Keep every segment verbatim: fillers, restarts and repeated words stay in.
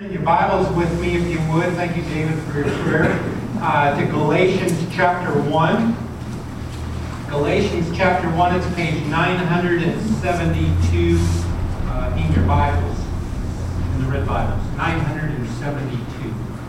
In your Bibles with me, if you would. Thank you, David, for your prayer. Uh, to Galatians chapter one. Galatians chapter one, it's page nine hundred seventy-two uh, in your Bibles, in the red Bibles. nine hundred seventy-two.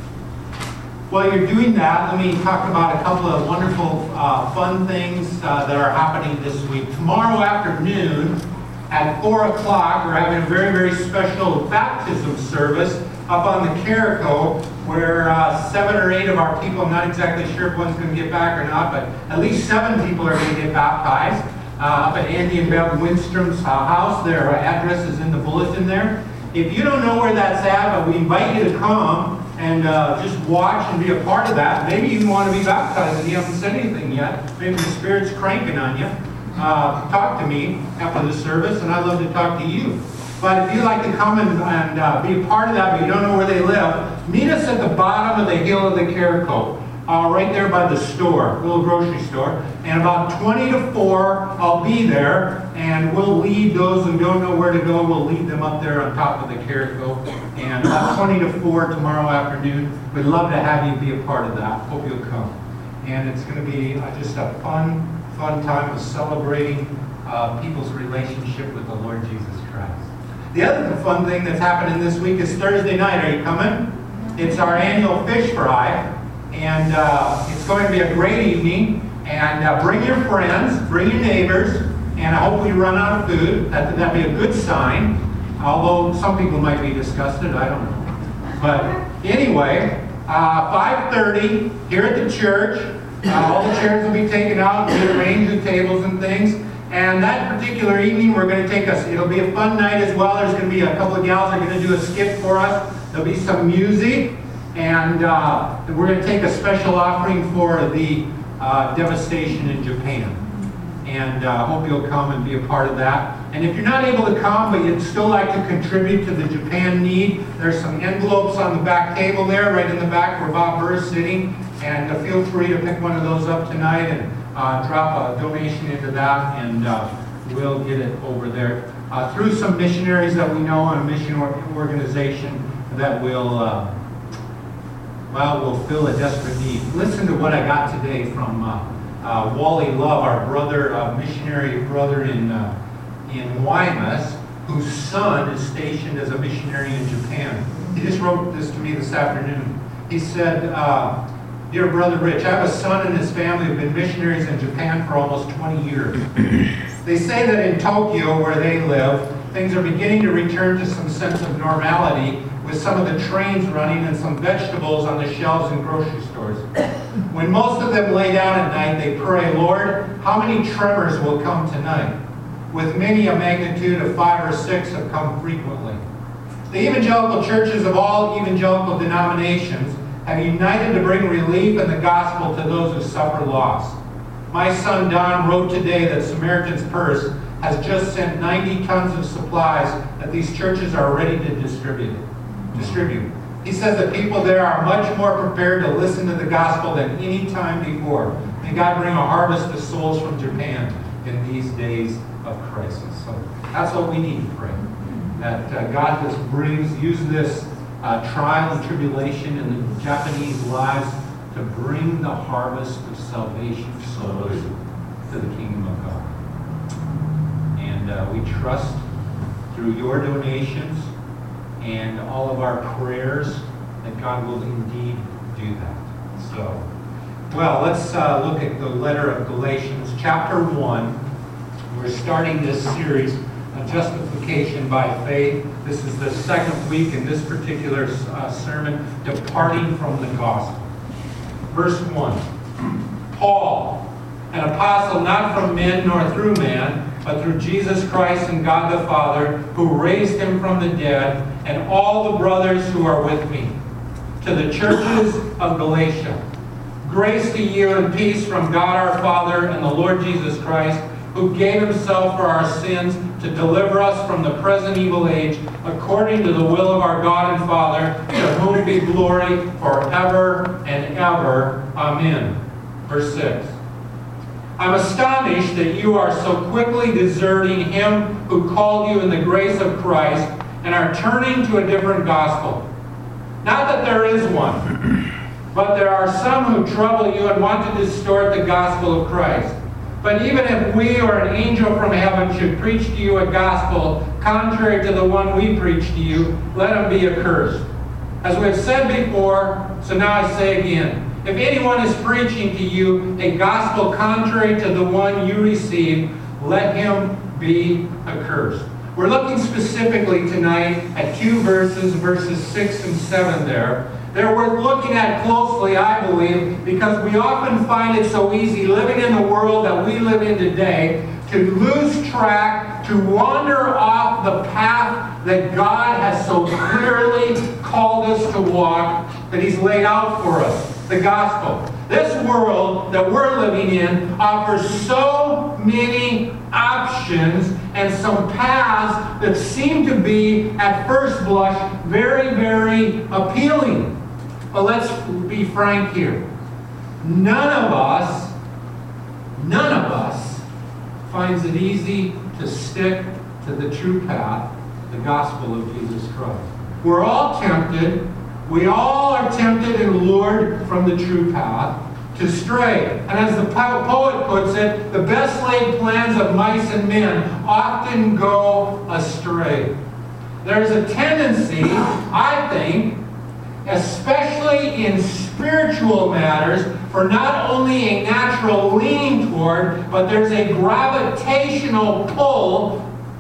While you're doing that, let me talk about a couple of wonderful, uh, fun things uh, that are happening this week. Tomorrow afternoon, at four o'clock, we're having a very, very special baptism service up on the Carico, where uh, seven or eight of our people, I'm not exactly sure if one's going to get back or not, but at least seven people are going to get baptized uh, up at Andy and Bev Windstrom's uh, house. Their address is in the bulletin there. If you don't know where that's at, but we invite you to come and uh, just watch and be a part of that. Maybe you want to be baptized and you haven't said anything yet. Maybe the Spirit's cranking on you. Uh, talk to me after the service, and I'd love to talk to you. But if you'd like to come and, and uh, be a part of that, but you don't know where they live, meet us at the bottom of the hill of the Carico, uh, right there by the store, little grocery store. And about twenty to four, I'll be there, and we'll lead those who don't know where to go. We'll lead them up there on top of the Carico. And about twenty to four tomorrow afternoon, we'd love to have you be a part of that. Hope you'll come. And it's going to be uh, just a fun, fun time of celebrating uh, people's relationship with the Lord Jesus Christ. The other fun thing that's happening this week is Thursday night. Are you coming? It's our annual fish fry, and uh, it's going to be a great evening. And uh, bring your friends, bring your neighbors, and I hope we run out of food. That, that'd be a good sign, although some people might be disgusted, I don't know. But anyway, uh, five thirty here at the church. Uh, all the chairs will be taken out, we'll arrange the tables and things. And that particular evening, we're going to take us, it'll be a fun night as well. There's going to be a couple of gals that are going to do a skit for us. There'll be some music. And uh, we're going to take a special offering for the uh, devastation in Japan. And I uh, hope you'll come and be a part of that. And if you're not able to come, but you'd still like to contribute to the Japan need, there's some envelopes on the back table there, right in the back where Bob Burr is sitting. And uh, feel free to pick one of those up tonight and uh, drop a donation into that, and uh, we'll get it over there uh, through some missionaries that we know and a mission organization that will, uh, well, will fill a desperate need. Listen to what I got today from uh, uh, Wally Love, our brother, uh, missionary brother in uh, in Guaymas, whose son is stationed as a missionary in Japan. He just wrote this to me this afternoon. He said, uh, "Dear Brother Rich, I have a son and his family who have been missionaries in Japan for almost twenty years. They say that in Tokyo, where they live, things are beginning to return to some sense of normality, with some of the trains running and some vegetables on the shelves in grocery stores. When most of them lay down at night, they pray, 'Lord, how many tremors will come tonight?' With many a magnitude of five or six have come frequently. The evangelical churches of all evangelical denominations have united to bring relief and the gospel to those who suffer loss. My son Don wrote today that Samaritan's Purse has just sent ninety tons of supplies that these churches are ready to distribute. distribute. He says that people there are much more prepared to listen to the gospel than any time before. May God bring a harvest of souls from Japan in these days of crisis." So that's what we need to pray. That uh, God just brings, use this Uh, trial and tribulation in the Japanese lives to bring the harvest of salvation souls to the kingdom of God. And uh, we trust through your donations and all of our prayers that God will indeed do that. So, well, let's uh, look at the letter of Galatians, chapter one. We're starting this series of justification by faith. This is the second week in this particular uh, sermon, departing from the gospel. Verse one, Paul, an apostle not from men nor through man, but through Jesus Christ and God the Father, who raised him from the dead, and all the brothers who are with me. To the churches of Galatia, grace to you and peace from God our Father and the Lord Jesus Christ, who gave himself for our sins to deliver us from the present evil age, according to the will of our God and Father, to whom be glory forever and ever. Amen. Verse six. I'm astonished that you are so quickly deserting him who called you in the grace of Christ and are turning to a different gospel. Not that there is one, but there are some who trouble you and want to distort the gospel of Christ. But even if we or an angel from heaven should preach to you a gospel contrary to the one we preach to you, let him be accursed. As we have said before, so now I say again, if anyone is preaching to you a gospel contrary to the one you received, let him be accursed. We're looking specifically tonight at two verses, verses six and seven there. They're worth looking at closely, I believe, because we often find it so easy living in the world that we live in today to lose track, to wander off the path that God has so clearly called us to walk, that He's laid out for us, the gospel. This world that we're living in offers so many options and some paths that seem to be, at first blush, very, very appealing. But let's be frank here. None of us, none of us finds it easy to stick to the true path, the gospel of Jesus Christ. We're all tempted. We all are tempted and lured from the true path to stray. And as the poet puts it, the best laid plans of mice and men often go astray. There's a tendency, I think, especially in spiritual matters, for not only a natural leaning toward, but there's a gravitational pull,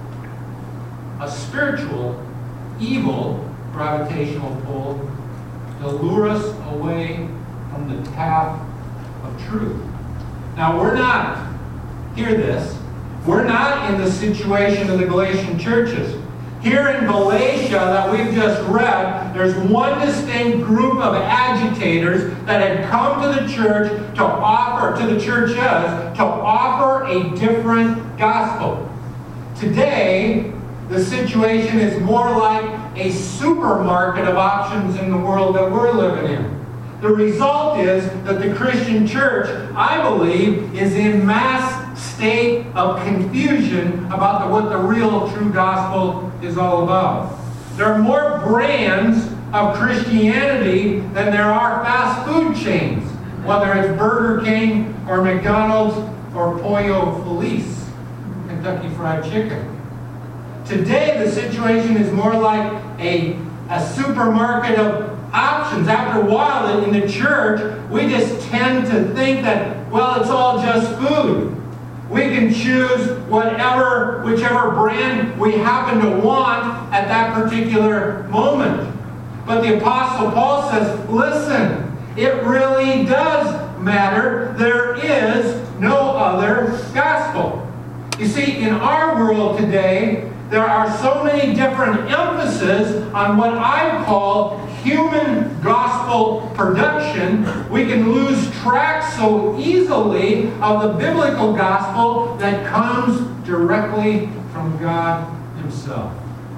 a spiritual, evil gravitational pull, to lure us away from the path of truth. Now, we're not, hear this, we're not in the situation of the Galatian churches. Here in Galatia that we've just read, there's one distinct group of agitators that had come to the church to offer, to the churches, to offer a different gospel. Today, the situation is more like a supermarket of options in the world that we're living in. The result is that the Christian church, I believe, is in mass state of confusion about the, what the real true gospel is all about. There are more brands of Christianity than there are fast food chains, whether it's Burger King or McDonald's or Pollo Feliz, Kentucky Fried Chicken. Today, the situation is more like a, a supermarket of options. After a while in the church, we just tend to think that, well, it's all just food. We can choose whatever, whichever brand we happen to want at that particular moment. But the Apostle Paul says, listen, it really does matter. There is no other gospel. You see, in our world today, there are so many different emphases on what I call human gospel production, we can lose track so easily of the biblical gospel that comes directly from God Himself.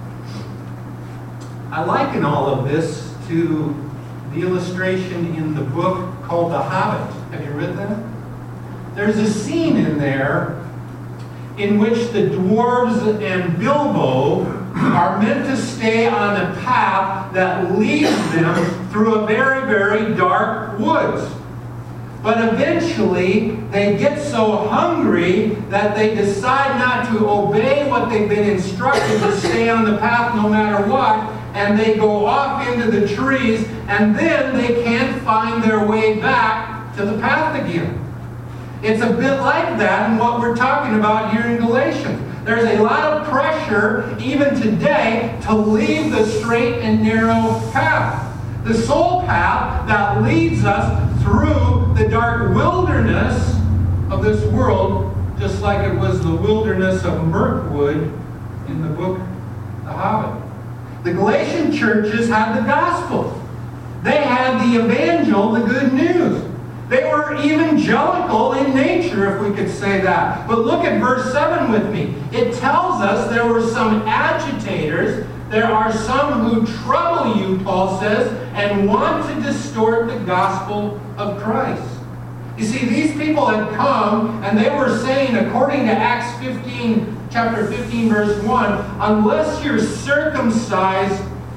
I liken all of this to the illustration in the book called The Hobbit. Have you read that? There's a scene in there in which the dwarves and Bilbo are meant to stay on a path that leads them through a very, very dark woods. But eventually, they get so hungry that they decide not to obey what they've been instructed to stay on the path no matter what, and they go off into the trees, and then they can't find their way back to the path again. It's a bit like that in what we're talking about here in Galatians. There's a lot of pressure, even today, to leave the straight and narrow path. The sole path that leads us through the dark wilderness of this world, just like it was the wilderness of Mirkwood in the book The Hobbit. The Galatian churches had the gospel. They had the evangel, the good news. They were evangelical in nature, if we could say that. But look at verse seven with me. It tells us there were some agitators. There are some who trouble you, Paul says, and want to distort the gospel of Christ. You see, these people had come, and they were saying, according to Acts fifteen, chapter fifteen, verse one, unless you're circumcised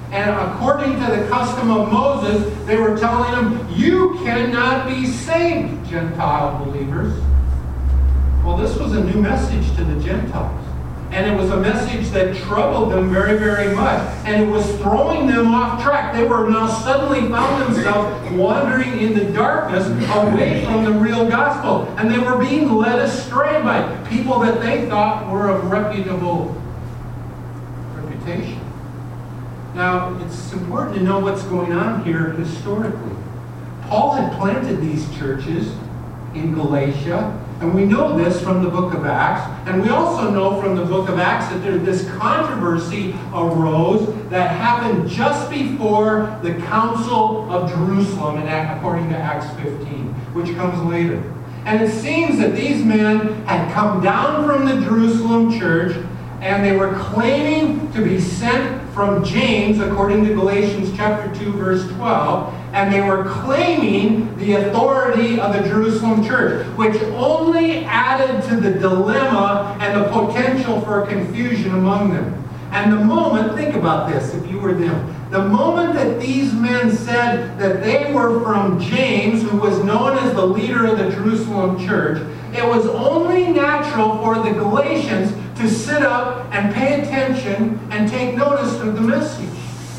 And according to the custom of Moses, they were telling them, you cannot be saved, Gentile believers. Well, this was a new message to the Gentiles. And it was a message that troubled them very, very much. And it was throwing them off track. They were now suddenly found themselves wandering in the darkness away from the real gospel. And they were being led astray by people that they thought were of reputable reputation. Now, it's important to know what's going on here historically. Paul had planted these churches in Galatia, and we know this from the book of Acts, and we also know from the book of Acts that there, this controversy arose that happened just before the Council of Jerusalem, in, according to Acts fifteen, which comes later. And it seems that these men had come down from the Jerusalem church, and they were claiming to be sent from James, according to Galatians chapter two, verse twelve, and they were claiming the authority of the Jerusalem church, which only added to the dilemma and the potential for confusion among them. And the moment, think about this, if you were them, the moment that these men said that they were from James, who was known as the leader of the Jerusalem church, it was only natural for the Galatians to sit up and pay attention and take notice of the message.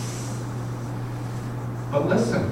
But listen,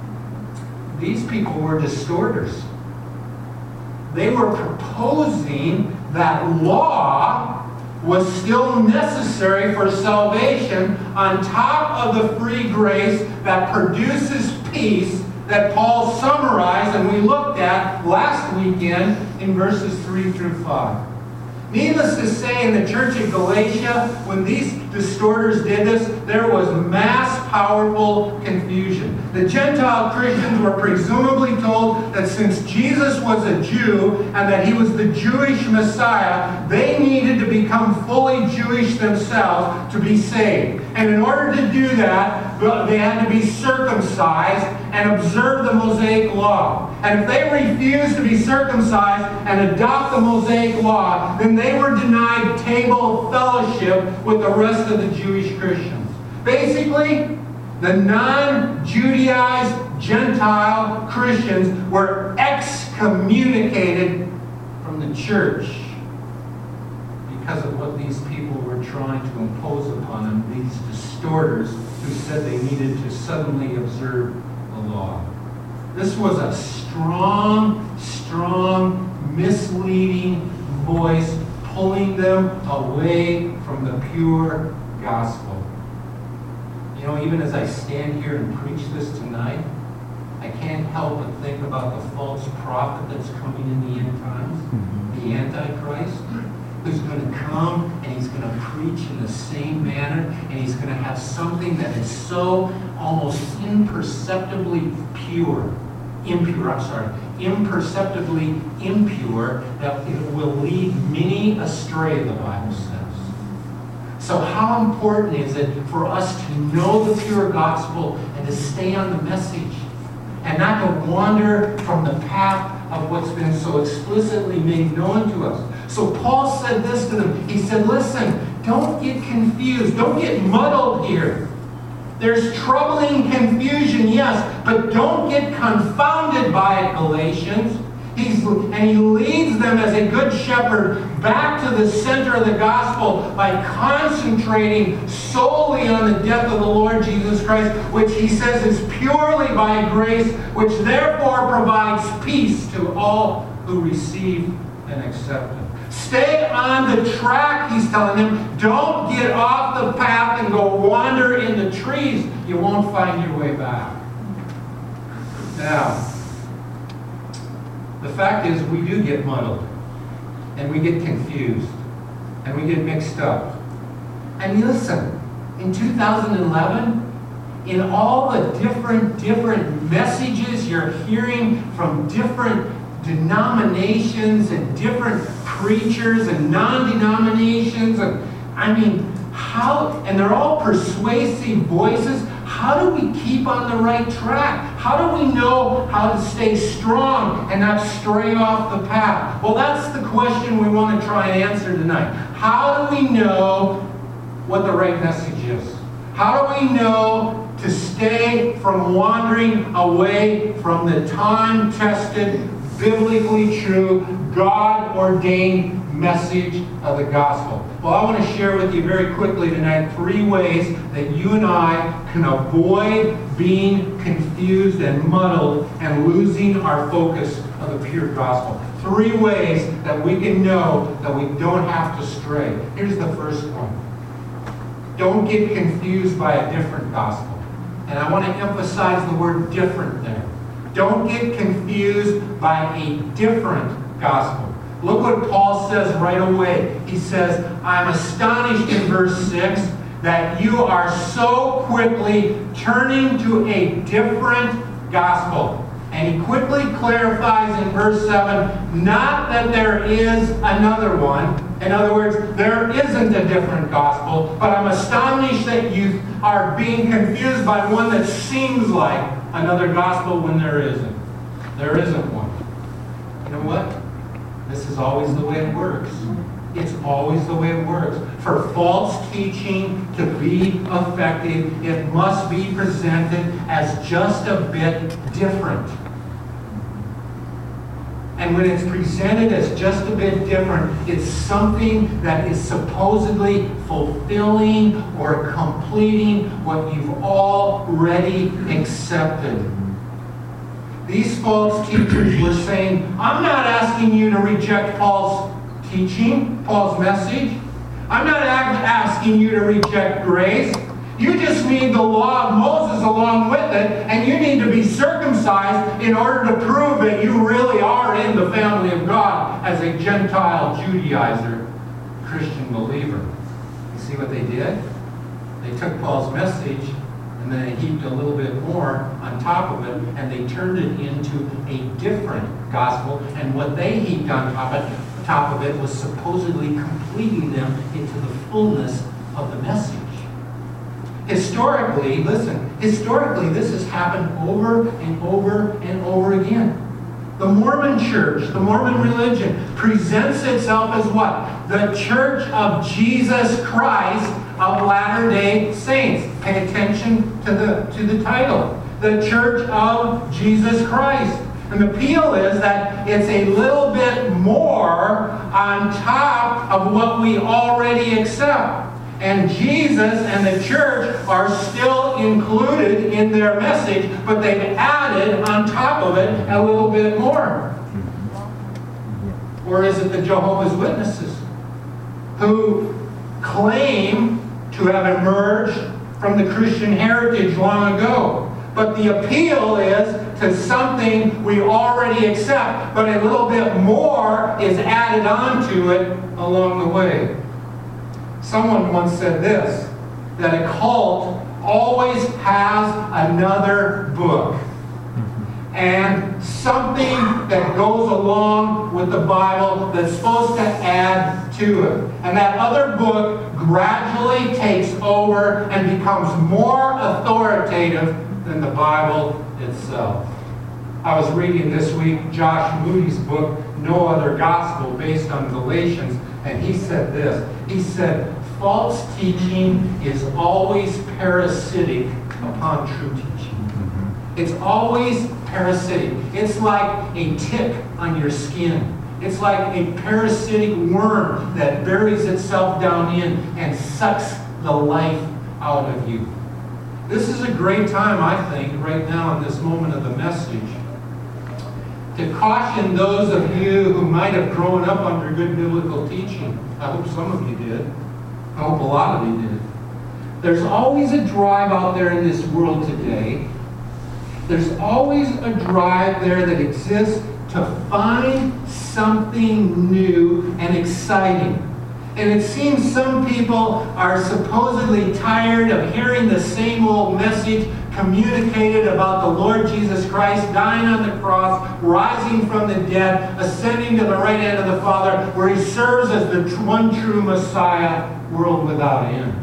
these people were distorters. They were proposing that law was still necessary for salvation on top of the free grace that produces peace that Paul summarized and we looked at last weekend in verses three through five. Needless to say, in the church of Galatia, when these distorters did this, there was mass, powerful confusion. The Gentile Christians were presumably told that since Jesus was a Jew and that he was the Jewish Messiah, they needed to become fully Jewish themselves to be saved. And in order to do that, they had to be circumcised and observe the Mosaic Law. And if they refused to be circumcised and adopt the Mosaic Law, then they were denied table fellowship with the rest of the Jewish Christians. Basically, the non-Judaized Gentile Christians were excommunicated from the church because of what these people were trying to impose upon them, these distorters who said they needed to suddenly observe the law. This was a strong, strong, misleading voice pulling them away from the pure gospel. You know, even as I stand here and preach this tonight, I can't help but think about the false prophet that's coming in the end times, mm-hmm. the Antichrist, who's going to come and he's going to preach in the same manner, and he's going to have something that is so almost imperceptibly pure, impure, I'm sorry, imperceptibly impure, that it will lead many astray, the Bible says. So how important is it for us to know the pure gospel and to stay on the message and not to wander from the path of what's been so explicitly made known to us? So Paul said this to them. He said, listen, don't get confused. Don't get muddled here. There's troubling confusion, yes, but don't get confounded by it, Galatians. He's, and he leads them as a good shepherd back to the center of the gospel by concentrating solely on the death of the Lord Jesus Christ, which he says is purely by grace, which therefore provides peace to all who receive and accept it. Stay on the track, he's telling them. Don't get off the path and go wander in the trees. You won't find your way back. Now, the fact is we do get muddled, and we get confused, and we get mixed up. And listen, in two thousand eleven, in all the different, different messages you're hearing from different denominations and different preachers and non-denominations, and I mean, how, and they're all persuasive voices. How do we keep on the right track? How do we know how to stay strong and not stray off the path? Well, that's the question we want to try and answer tonight. How do we know what the right message is? How do we know to stay from wandering away from the time-tested, biblically true, God-ordained message of the gospel? Well, I want to share with you very quickly tonight three ways that you and I can avoid being confused and muddled and losing our focus of the pure gospel. Three ways that we can know that we don't have to stray. Here's the first one. Don't get confused by a different gospel. And I want to emphasize the word different there. Don't get confused by a different gospel. Look what Paul says right away. He says, I'm astonished in verse six that you are so quickly turning to a different gospel. And he quickly clarifies in verse seven, not that there is another one. In other words, there isn't a different gospel, but I'm astonished that you are being confused by one that seems like another gospel when there isn't. There isn't one. You know what? This is always the way it works. It's always the way it works. For false teaching to be effective, it must be presented as just a bit different. And when it's presented as just a bit different, it's something that is supposedly fulfilling or completing what you've already accepted. These false teachers were saying, I'm not asking you to reject Paul's teaching, Paul's message. I'm not asking you to reject grace. You just need the law of Moses along with it, and you need to be circumcised in order to prove that you really are in the family of God as a Gentile Judaizer, Christian believer. You see what they did? They took Paul's message and then they heaped a little bit more on top of it, and they turned it into a different gospel. And what they heaped on top of it, top of it was supposedly completing them into the fullness of the message. Historically, listen, historically this has happened over and over and over again. The Mormon church, the Mormon religion, presents itself as what? The Church of Jesus Christ of Latter-day Saints. Pay attention to the, to the title. The Church of Jesus Christ. And the appeal is that it's a little bit more on top of what we already accept. And Jesus and the church are still included in their message, but they've added on top of it a little bit more. Or is it the Jehovah's Witnesses who claim to have emerged from the Christian heritage long ago? But the appeal is to something we already accept, but a little bit more is added on to it along the way. Someone once said this, that a cult always has another book and something that goes along with the Bible that's supposed to add to it. And that other book gradually takes over and becomes more authoritative than the Bible itself. I was reading this week Josh Moody's book, No Other Gospel, based on Galatians, and he said this. He said, false teaching is always parasitic upon true teaching. It's always parasitic. It's like a tick on your skin. It's like a parasitic worm that buries itself down in and sucks the life out of you. This is a great time, I think, right now in this moment of the message, to caution those of you who might have grown up under good biblical teaching. I hope some of you did. I hope a lot of you did. There's always a drive out there in this world today. There's always a drive there that exists to find something new and exciting. And it seems some people are supposedly tired of hearing the same old message communicated about the Lord Jesus Christ dying on the cross, rising from the dead, ascending to the right hand of the Father, where he serves as the one true Messiah, world without end.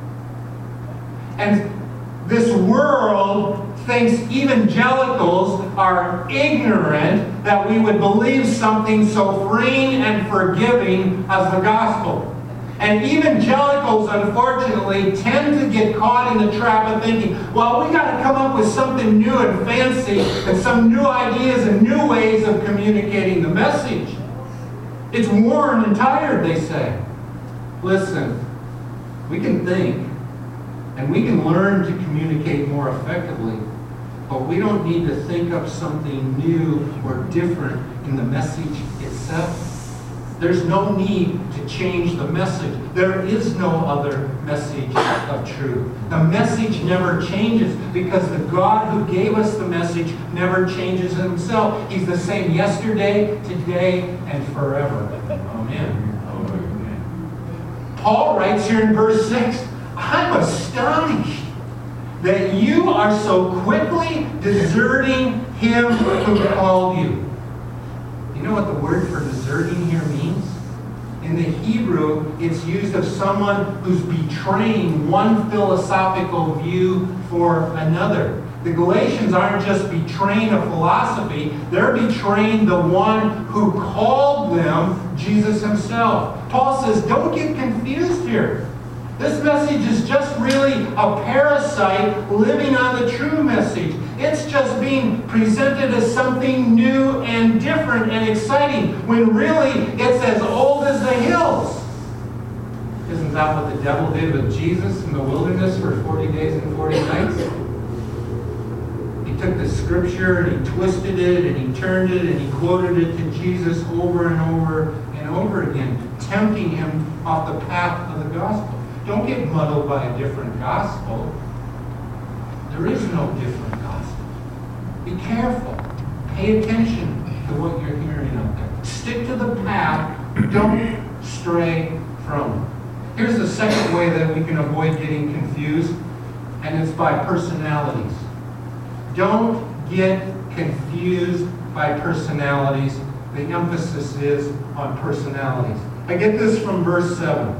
And this world thinks evangelicals are ignorant that we would believe something so freeing and forgiving as the gospel. And evangelicals, unfortunately, tend to get caught in the trap of thinking, well, we got to come up with something new and fancy and some new ideas and new ways of communicating the message. It's worn and tired, they say. Listen, we can think and we can learn to communicate more effectively, but we don't need to think up something new or different in the message itself. There's no need to change the message. There is no other message of truth. The message never changes because the God who gave us the message never changes himself. He's the same yesterday, today, and forever. Amen. Amen. Paul writes here in verse six, I'm astonished that you are so quickly deserting him who called you. You know what the word for deserting here means? In the Hebrew, it's used of someone who's betraying one philosophical view for another. The Galatians aren't just betraying a philosophy, they're betraying the one who called them, Jesus himself. Paul says, don't get confused here. This message is just really a parasite living on the true message. It's just being presented as something new and different and exciting, when really it's as old as the hills. Isn't that what the devil did with Jesus in the wilderness for forty days and forty nights? He took the scripture and he twisted it and he turned it and he quoted it to Jesus over and over and over again, tempting him off the path of the gospel. Don't get muddled by a different gospel. There is no different gospel. Be careful. Pay attention to what you're hearing out there. Stick to the path. Don't stray from it. Here's the second way that we can avoid getting confused, and it's by personalities. Don't get confused by personalities. The emphasis is on personalities. I get this from verse seven.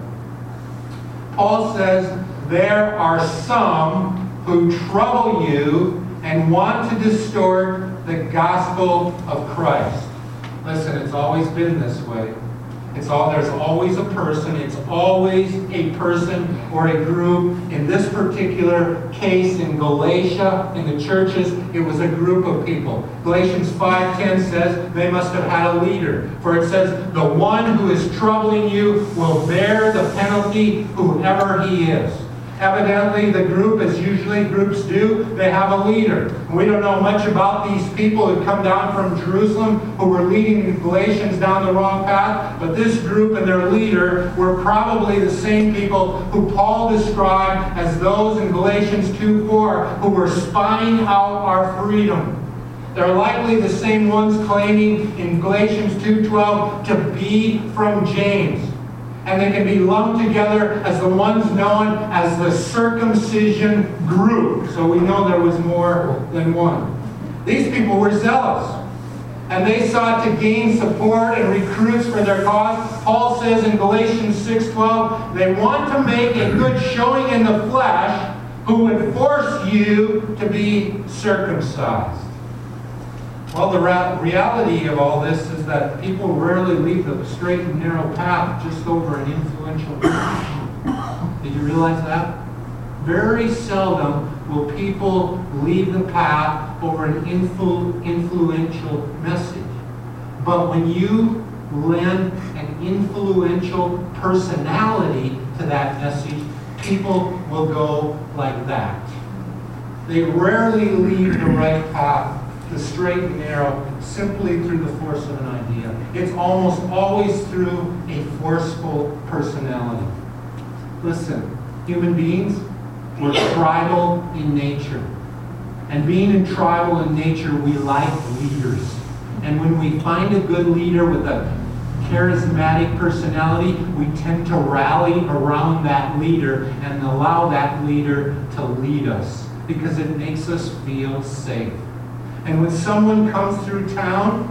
Paul says, there are some who trouble you and want to distort the gospel of Christ. Listen, it's always been this way. It's all, there's always a person. It's always a person or a group. In this particular case in Galatia, in the churches, it was a group of people. Galatians five ten says they must have had a leader. For it says, the one who is troubling you will bear the penalty, whoever he is. Evidently, the group, as usually groups do, they have a leader. We don't know much about these people who come down from Jerusalem who were leading the Galatians down the wrong path, but this group and their leader were probably the same people who Paul described as those in Galatians two four who were spying out our freedom. They're likely the same ones claiming in Galatians two twelve to be from James. And they can be lumped together as the ones known as the circumcision group. So we know there was more than one. These people were zealous, and they sought to gain support and recruits for their cause. Paul says in Galatians six twelve, they want to make a good showing in the flesh, who would force you to be circumcised. Well, the reality of all this is that people rarely leave the straight and narrow path just over an influential message. Did you realize that? Very seldom will people leave the path over an influ influential message. But when you lend an influential personality to that message, people will go like that. They rarely leave the right path, the straight and narrow, simply through the force of an idea. It's almost always through a forceful personality. Listen, human beings, we're tribal in nature. And being in tribal in nature, we like leaders. And when we find a good leader with a charismatic personality, we tend to rally around that leader and allow that leader to lead us because it makes us feel safe. And when someone comes through town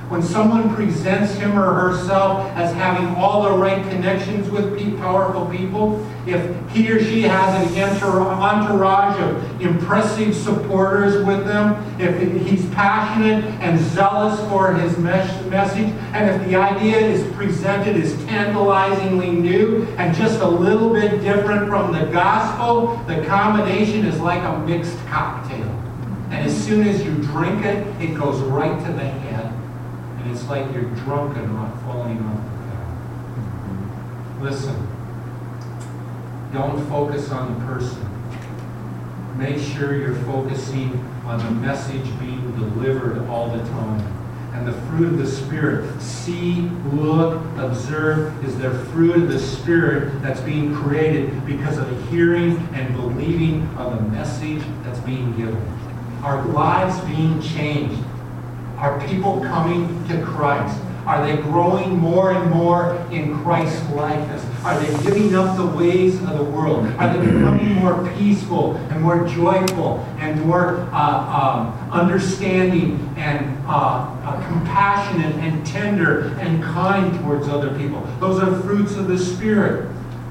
When someone presents him or herself as having all the right connections with pe- powerful people, if he or she has an entourage of impressive supporters with them, if he's passionate and zealous for his mes- message, and if the idea is presented as tantalizingly new and just a little bit different from the gospel, the combination is like a mixed cocktail. And as soon as you drink it, it goes right to the head. And it's like you're drunk and not falling off the path. Listen, don't focus on the person. Make sure you're focusing on the message being delivered all the time. And the fruit of the Spirit, see, look, observe, is the fruit of the Spirit that's being created because of the hearing and believing of the message that's being given. Are lives being changed? Are people coming to Christ? Are they growing more and more in Christ's likeness? Are they giving up the ways of the world? Are they becoming more peaceful and more joyful and more uh, um, understanding and uh, uh, compassionate and tender and kind towards other people? Those are fruits of the Spirit.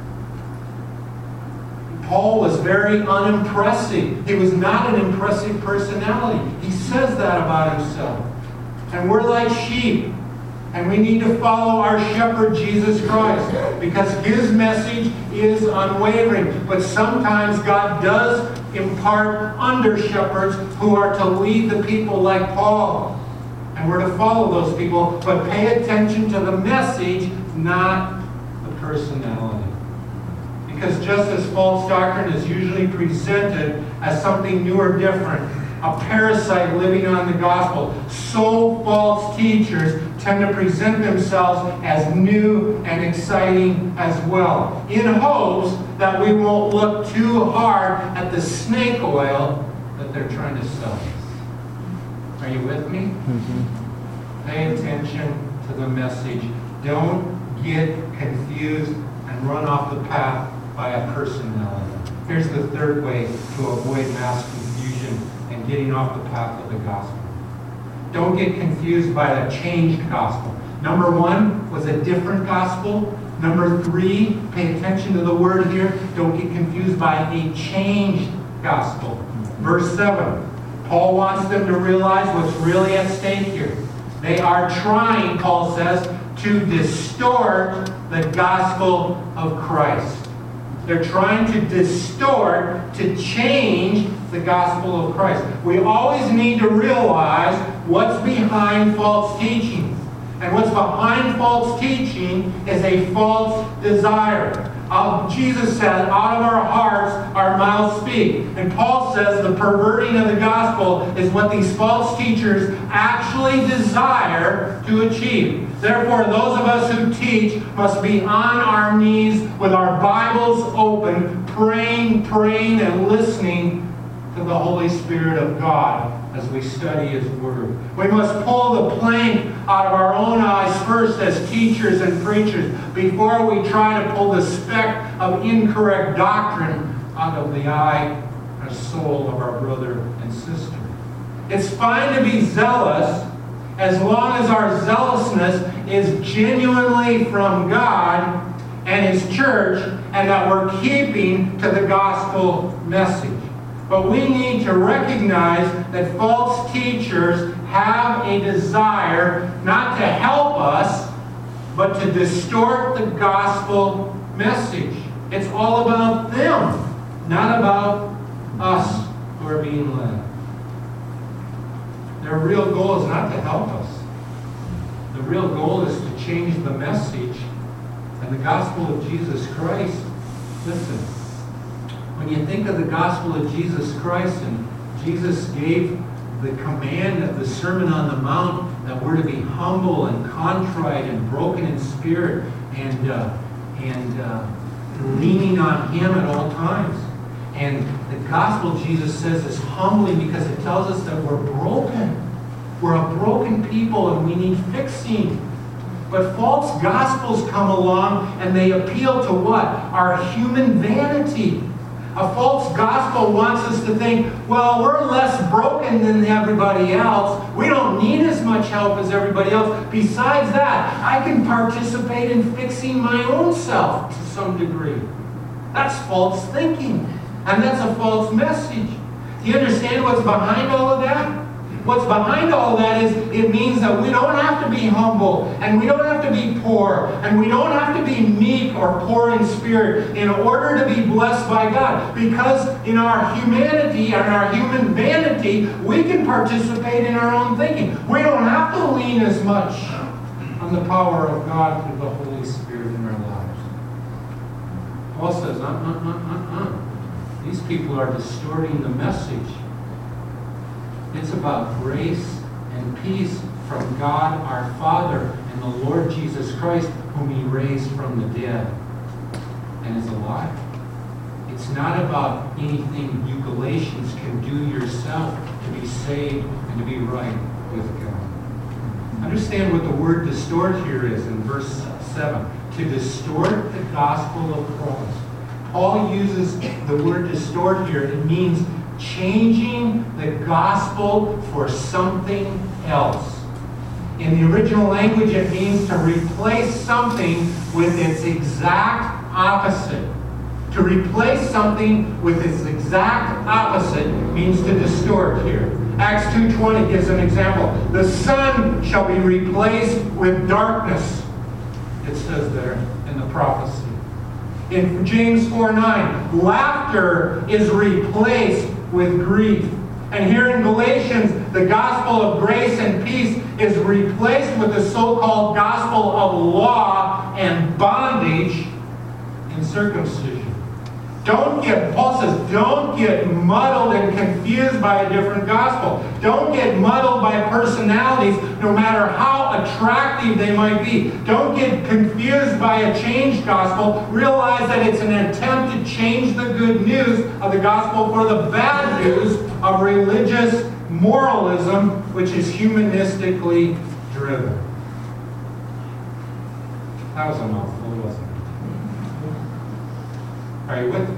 Paul was very unimpressive. He was not an impressive personality. He says that about himself. And we're like sheep. And we need to follow our shepherd, Jesus Christ, because his message is unwavering. But sometimes God does impart under shepherds who are to lead the people like Paul. And we're to follow those people, but pay attention to the message, not the personality. Because just as false doctrine is usually presented as something new or different, a parasite living on the gospel, so false teachers tend to present themselves as new and exciting as well, in hopes that we won't look too hard at the snake oil that they're trying to sell us. Are you with me? Mm-hmm. Pay attention to the message. Don't get confused and run off the path by a personality. Here's the third way to avoid mass confusion and getting off the path of the gospel. Don't get confused by the changed gospel. Number one was a different gospel. Number three, pay attention to the word here. Don't get confused by a changed gospel. Verse seven, Paul wants them to realize what's really at stake here. They are trying, Paul says, to distort the gospel of Christ. They're trying to distort, to change the gospel of Christ. We always need to realize what's behind false teaching. And what's behind false teaching is a false desire. Uh, Jesus said, out of our hearts, our mouths speak. And Paul says the perverting of the gospel is what these false teachers actually desire to achieve. Therefore, those of us who teach must be on our knees with our Bibles open, praying, praying, and listening to the Holy Spirit of God as we study His Word. We must pull the plank out of our own eyes first as teachers and preachers before we try to pull the speck of incorrect doctrine out of the eye and soul of our brother and sister. It's fine to be zealous as long as our zealousness is genuinely from God and His church and that we're keeping to the gospel message. But we need to recognize that false teachers have a desire not to help us, but to distort the gospel message. It's all about them, not about us who are being led. Their real goal is not to help us. The real goal is to change the message and the gospel of Jesus Christ. Listen. When you think of the gospel of Jesus Christ, and Jesus gave the command of the Sermon on the Mount that we're to be humble and contrite and broken in spirit and uh, and uh, leaning on Him at all times. And the gospel, Jesus says, is humbling because it tells us that we're broken. We're a broken people and we need fixing. But false gospels come along and they appeal to what? Our human vanity. A false gospel wants us to think, well, we're less broken than everybody else. We don't need as much help as everybody else. Besides that, I can participate in fixing my own self to some degree. That's false thinking. And that's a false message. Do you understand what's behind all of that? What's behind all of that is it means that we don't have to be humble, and we don't have to be poor, and we don't have to be meek or poor in spirit in order to be blessed by God. Because in our humanity and our human vanity, we can participate in our own thinking. We don't have to lean as much on the power of God through the Holy Spirit in our lives. Paul says, uh, uh, uh, uh, uh. These people are distorting the message. It's about grace and peace from God our Father and the Lord Jesus Christ, whom He raised from the dead and is alive. It's not about anything you Galatians can do yourself to be saved and to be right with God. Understand what the word distort here is in verse seven. To distort the gospel of Christ. Paul uses the word distort here. It means changing the gospel for something else. In the original language, it means to replace something with its exact opposite. To replace something with its exact opposite means to distort here. Acts two twenty gives an example. The sun shall be replaced with darkness, it says there in the prophecy. In James four nine, laughter is replaced with grief. And here in Galatians, the gospel of grace and peace is replaced with the so-called gospel of law and bondage and circumcision. Don't get, Paul says, don't get muddled and confused by a different gospel. Don't get muddled by personalities, no matter how attractive they might be. Don't get confused by a changed gospel. Realize that it's an attempt to change the good news of the gospel for the bad news of religious moralism, which is humanistically driven. That was a mouthful, wasn't it? Are you with me?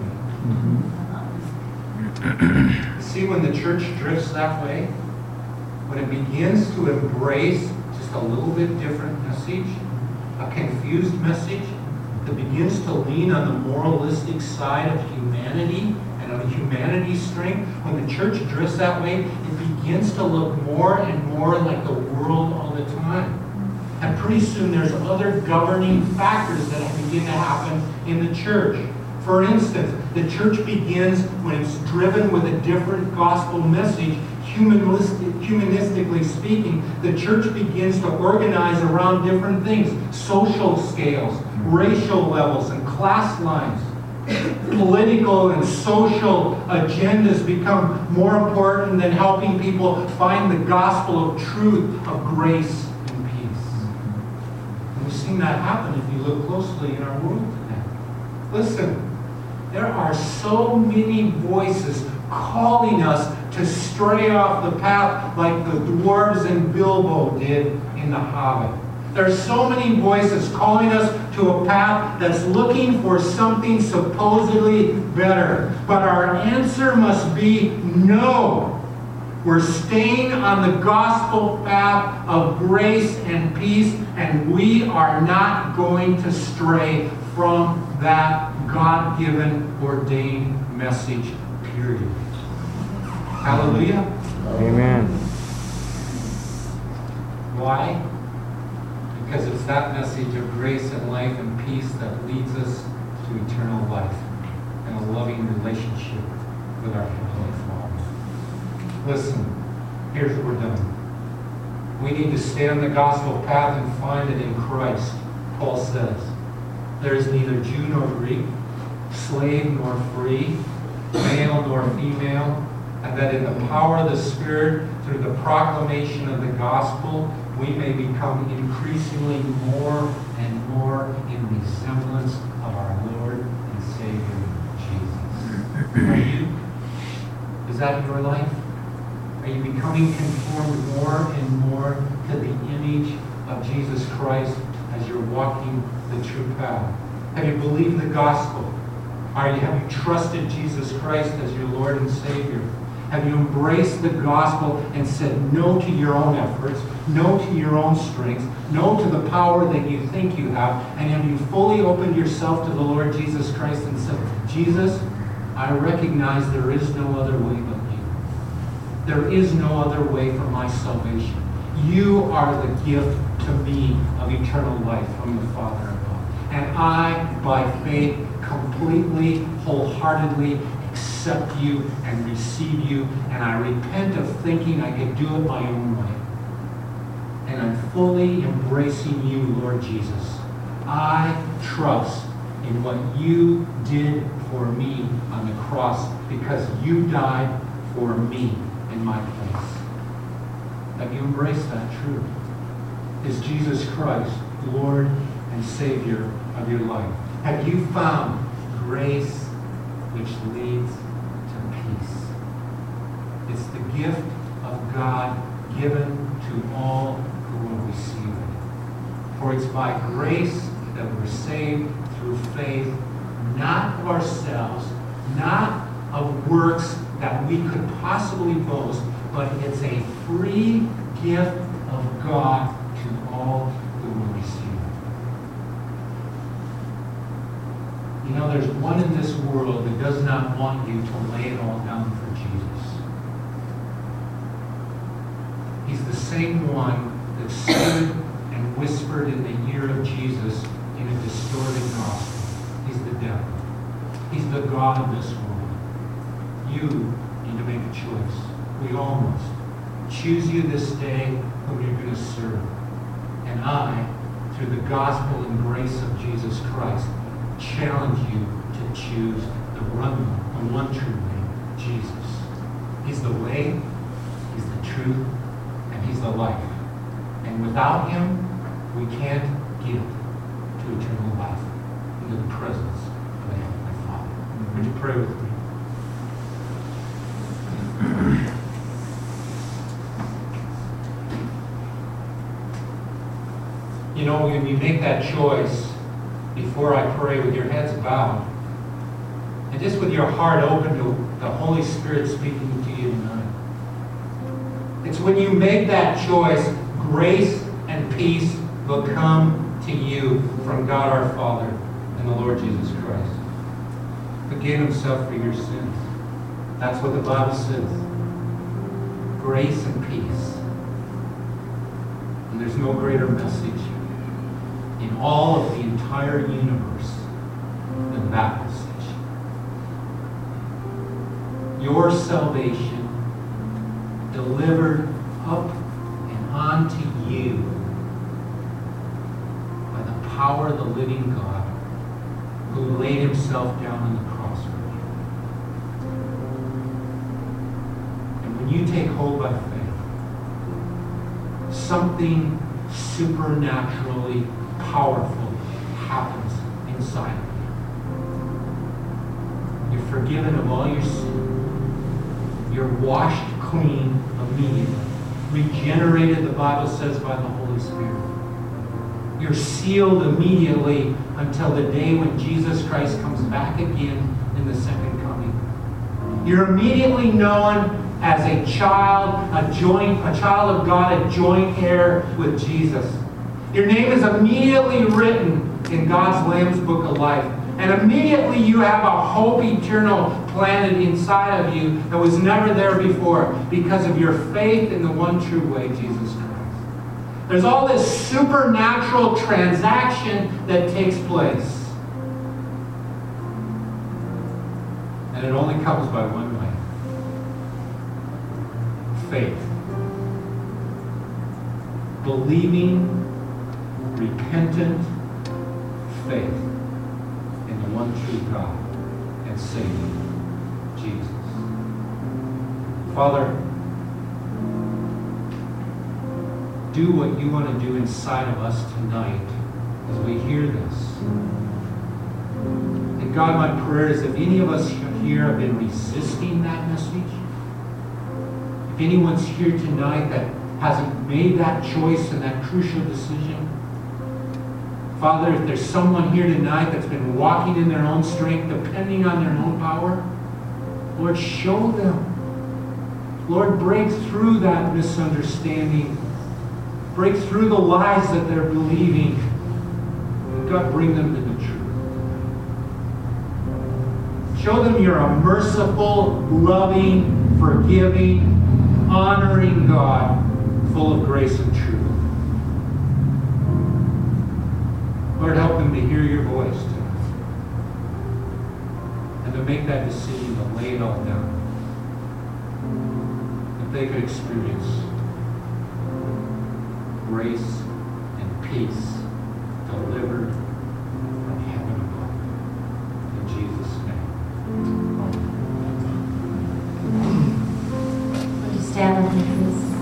Mm-hmm. See, when the church drifts that way, when it begins to embrace just a little bit different message, a confused message that begins to lean on the moralistic side of humanity and on humanity's strength, when the church drifts that way, it begins to look more and more like the world all the time. And pretty soon there's other governing factors that begin to happen in the church. For instance, the church begins, when it's driven with a different gospel message, humanistic, humanistically speaking, the church begins to organize around different things. Social scales, racial levels, and class lines. Political and social agendas become more important than helping people find the gospel of truth, of grace and peace. And we've seen that happen if you look closely in our world today. Listen. There are so many voices calling us to stray off the path like the dwarves in Bilbo did in The Hobbit. There are so many voices calling us to a path that's looking for something supposedly better. But our answer must be no. We're staying on the gospel path of grace and peace, and we are not going to stray from that God-given, ordained message, period. Hallelujah? Amen. Why? Because it's that message of grace and life and peace that leads us to eternal life and a loving relationship with our Heavenly Father. Listen, here's what we're done. We need to stay on the gospel path and find it in Christ. Paul says, there is neither Jew nor Greek, slave nor free, male nor female, and that in the power of the Spirit, through the proclamation of the gospel, we may become increasingly more and more in resemblance of our Lord and Savior, Jesus. Are you? Is that your life? Are you becoming conformed more and more to the image of Jesus Christ as you're walking the true path? Have you believed the gospel? Are you, have you trusted Jesus Christ as your Lord and Savior? Have you embraced the gospel and said no to your own efforts, no to your own strength, no to the power that you think you have? And have you fully opened yourself to the Lord Jesus Christ and said, Jesus, I recognize there is no other way but you. There is no other way for my salvation. You are the gift to me of eternal life from the Father above. And I, by faith, completely, wholeheartedly accept you and receive you, and I repent of thinking I could do it my own way. And I'm fully embracing you, Lord Jesus. I trust in what you did for me on the cross because you died for me in my place. Have you embraced that truth? Is Jesus Christ Lord and Savior of your life? Have you found grace which leads to peace? It's the gift of God given to all who will receive it. For it's by grace that we're saved through faith, not of ourselves, not of works that we could possibly boast, but it's a free gift of God to all who will receive it. You know, there's one in this world that does not want you to lay it all down for Jesus. He's the same one that stood and whispered in the ear of Jesus in a distorted gospel. He's the devil. He's the god of this world. You need to make a choice. We all must. Choose you this day whom you're going to serve. And I, through the gospel and grace of Jesus Christ, challenge you to choose the one, the one true way, Jesus. He's the way, he's the truth, and he's the life. And without him, we can't get to eternal life, into the presence of the Heavenly Father. Would you pray with me? You know, when you make that choice, before I pray, with your heads bowed, and just with your heart open to the Holy Spirit speaking to you tonight. It's when you make that choice, grace and peace will come to you from God our Father and the Lord Jesus Christ. Forgive himself for your sins. That's what the Bible says. Grace and peace. And there's no greater message in all of the entire universe than that message. Your salvation delivered up and onto you by the power of the living God who laid himself down on the cross for you. And when you take hold by faith, something supernaturally powerful happens inside of you. You're forgiven of all your sin. You're washed clean immediately. Regenerated, the Bible says, by the Holy Spirit. You're sealed immediately until the day when Jesus Christ comes back again in the second coming. You're immediately known as a child, a joint, a child of God, a joint heir with Jesus. Your name is immediately written in God's Lamb's Book of Life. And immediately you have a hope eternal planted inside of you that was never there before because of your faith in the one true way, Jesus Christ. There's all this supernatural transaction that takes place. And it only comes by one way. Faith. Believing, repentant faith in the one true God and Savior, Jesus. Father, do what you want to do inside of us tonight as we hear this. And God, my prayer is if any of us here have been resisting that message, if anyone's here tonight that hasn't made that choice and that crucial decision, Father, if there's someone here tonight that's been walking in their own strength, depending on their own power, Lord, show them. Lord, break through that misunderstanding. Break through the lies that they're believing. And God, bring them to the truth. Show them you're a merciful, loving, forgiving, honoring God, full of grace and truth. Lord, help them to hear your voice tonight. And to make that decision to lay it all down. That they could experience grace and peace delivered from heaven above. In Jesus' name. Would you stand with me, please?